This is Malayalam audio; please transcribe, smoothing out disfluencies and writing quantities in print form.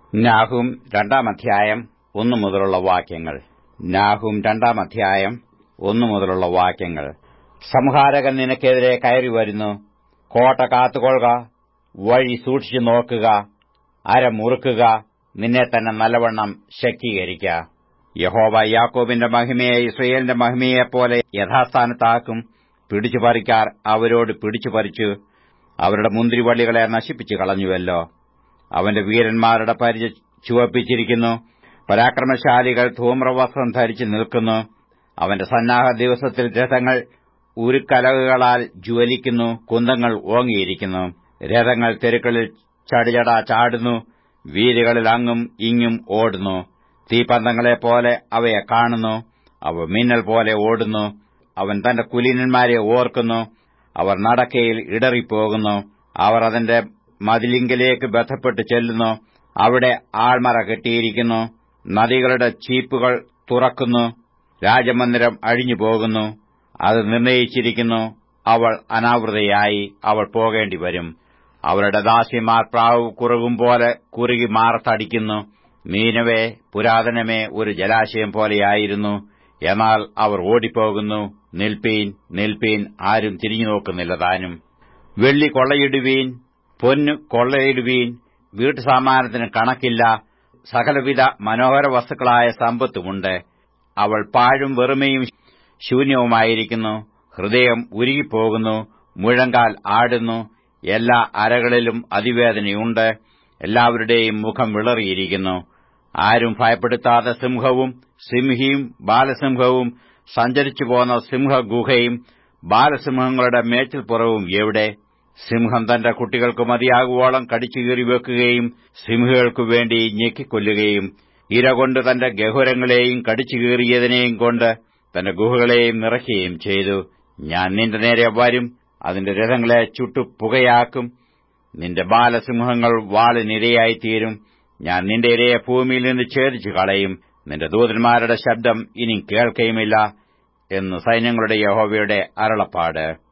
നാഹൂം 2-ാം 1 മുതലുള്ള വാക്യങ്ങൾ. നാഹൂം 2-ാം 1 മുതലുള്ള വാക്യങ്ങൾ. സംഹാരകൻ നിനക്കെതിരെ കയറി വരുന്നു. കോട്ട കാത്തുകൊള്ളുക, വഴി സൂക്ഷിച്ചു നോക്കുക, അര മുറുക്കുക, നിന്നെ തന്നെ നല്ലവണ്ണം ശക്തീകരിക്ക. യഹോവ യാക്കോബിന്റെ മഹിമയെ ഇസ്രായേലിന്റെ മഹിമയെപ്പോലെ യഥാസ്ഥാനത്താക്കും. പിടിച്ചുപറിക്കാർ അവരോട് പിടിച്ചുപറിച്ചു അവരുടെ മുന്തിരിവള്ളികളെ നശിപ്പിച്ചു കളഞ്ഞുവല്ലോ. അവന്റെ വീരന്മാരുടെ പരിച ചുവപ്പിച്ചിരിക്കുന്നു. പരാക്രമശാലികൾ ധൂമ്രവസ്ത്രം ധരിച്ചു നിൽക്കുന്നു. അവന്റെ സന്നാഹ ദിവസത്തിൽ രഥങ്ങൾ ഉരുക്കലകുകളാൽ ജ്വലിക്കുന്നു. കുന്തങ്ങൾ ഓങ്ങിയിരിക്കുന്നു. രഥങ്ങൾ തെരുക്കളിൽ ചടിചടാ ചാടുന്നു. വീതികളിൽ അങ്ങും ഇങ്ങും ഓടുന്നു. തീപ്പന്തങ്ങളെപ്പോലെ അവയെ കാണുന്നു. അവ മിന്നൽ പോലെ ഓടുന്നു. അവൻ തന്റെ കുലീനന്മാരെ ഓർക്കുന്നു. അവർ നടക്കയിൽ ഇടറിപ്പോകുന്നു. അവർ അതിന്റെ മതിലിങ്കലേക്ക് ബന്ധപ്പെട്ട് ചെല്ലുന്നു. അവിടെ ആൾമറ കെട്ടിയിരിക്കുന്നു. നദികളുടെ ചീപ്പുകൾ തുറക്കുന്നു. രാജമന്ദിരം അഴിഞ്ഞുപോകുന്നു. അത് നിർണയിച്ചിരിക്കുന്നു. അവൾ അനാവൃതയായി. അവൾ പോകേണ്ടിവരും. അവരുടെ ദാസിമാർ പ്രാവ് കുറുകും പോലെ കുറുകി മാറത്തടിക്കുന്നു. നീനവേ, പുരാതനമേ, ഒരു ജലാശയം പോലെയായിരുന്നു. എന്നാൽ അവർ ഓടിപ്പോകുന്നു. നിൽപ്പീൻ, നിൽപ്പീൻ, ആരും തിരിഞ്ഞുനോക്കുന്നില്ല താനും. വെള്ളി കൊള്ളയിടുവീൻ, പൊന്നു കൊള്ളയിടുവീൻ, വീട്ടുസാമാനത്തിന് കണക്കില്ല. സകലവിധ മനോഹര വസ്തുക്കളായ സമ്പത്തുമുണ്ട്. അവൾ പാഴും വെറുമയും ശൂന്യവുമായിരിക്കുന്നു. ഹൃദയം ഉരുകിപ്പോകുന്നു. മുഴങ്കാൽ ആടുന്നു. എല്ലാ അരകളിലും അതിവേദനയുണ്ട്. എല്ലാവരുടെയും മുഖം വിളറിയിരിക്കുന്നു. ആരും ഭയപ്പെടുത്താതെ സിംഹവും സിംഹിയും ബാലസിംഹവും സഞ്ചരിച്ചു പോന്ന സിംഹഗുഹയും ബാലസിംഹങ്ങളുടെ മേച്ചിൽപ്പുറവും എവിടെ? സിംഹം തന്റെ കുട്ടികൾക്ക് മതിയാകുവോളം കടിച്ചുകീറി വെക്കുകയും സിംഹികൾക്കു വേണ്ടി ഞെക്കിക്കൊല്ലുകയും ഇരകൊണ്ട് തന്റെ ഗഹുരങ്ങളെയും കടിച്ചുകീറിയതിനെയും കൊണ്ട് തന്റെ ഗുഹകളെയും നിറയ്ക്കുകയും ചെയ്തു. ഞാൻ നിന്റെ നേരെ വരും. അതിന്റെ രഥങ്ങളെ ചുട്ടുപുകയാക്കും. നിന്റെ ബാലസിംഹങ്ങൾ വാളിനിരയായിത്തീരും. ഞാൻ നിന്റെ ഇരയെ ഭൂമിയിൽ നിന്ന് ഛേദിച്ചു കളയും. നിന്റെ ദൂതന്മാരുടെ ശബ്ദം ഇനി കേൾക്കുകയുമില്ല എന്ന് സൈന്യങ്ങളുടെ യഹോവയുടെ അരുളപ്പാട്.